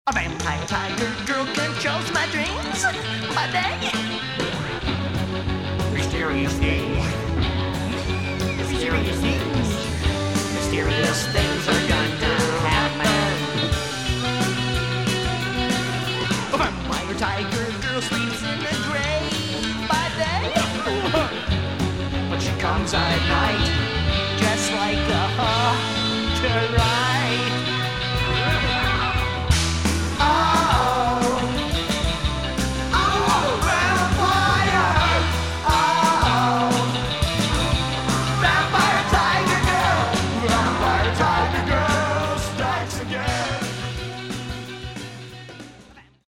A vampire tiger girl controls my dreams by day. Mysterious things. Mysterious things. Mysterious things are gonna happen. A vampire tiger girl sleeps in the grave by day. But she comes at night, dressed like a hunter ride.